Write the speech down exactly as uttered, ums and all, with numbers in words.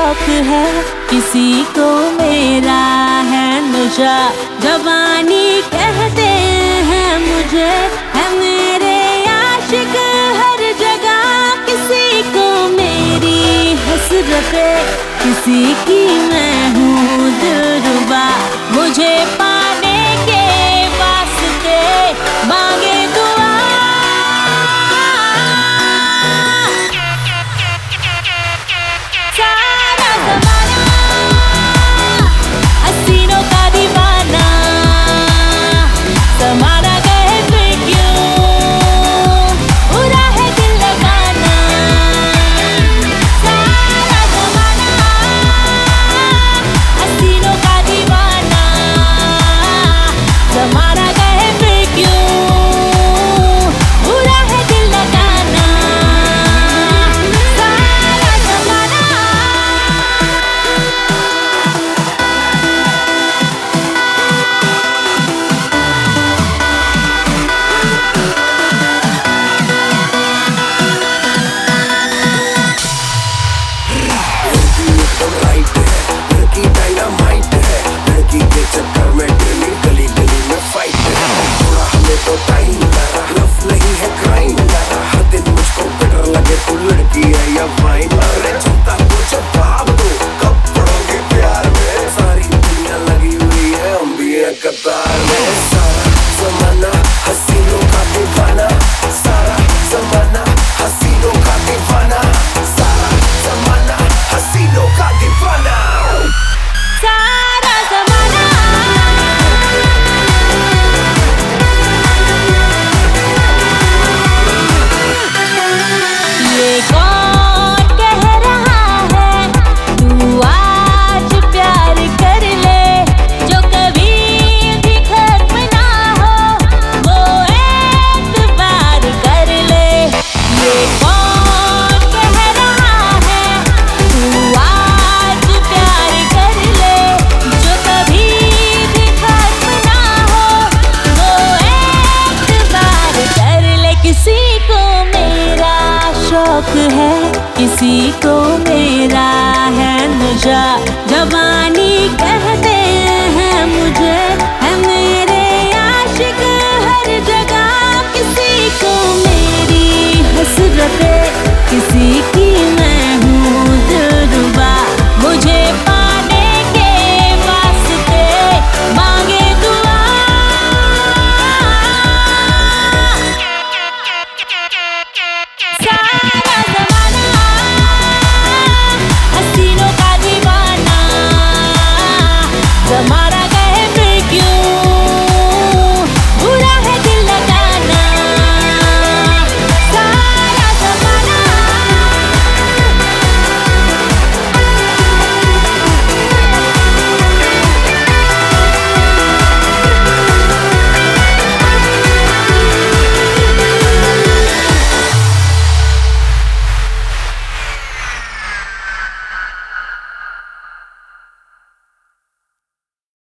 शौक है, किसी को मेरा है नशा। जवानी कहते हैं मुझे, है मेरे आशिक हर जगह। किसी को मेरी हसरतें, किसी की मैं हूँ दिलरुबा। मुझे पाने के वास्ते मांगे दुआ। सारा ज़माना हसीनों का दीवाना, ज़माना कहे फिर क्यों, बुरा है दिल लगाना। सारा ज़माना हसीनों का दीवाना, ज़माना कहे फिर क्यों, बुरा है दिल लगाना। सारा ज़माना राइट है, लड़की डायनामाइट है, लड़की के चक्कर में डेली गली गली में फाइट है। थोड़ा हमें तो टाइम लगा, लव नहीं है क्राइम लगा। हर दिन मुझको बेटर लगे तू लड़की है या वाइन। अरे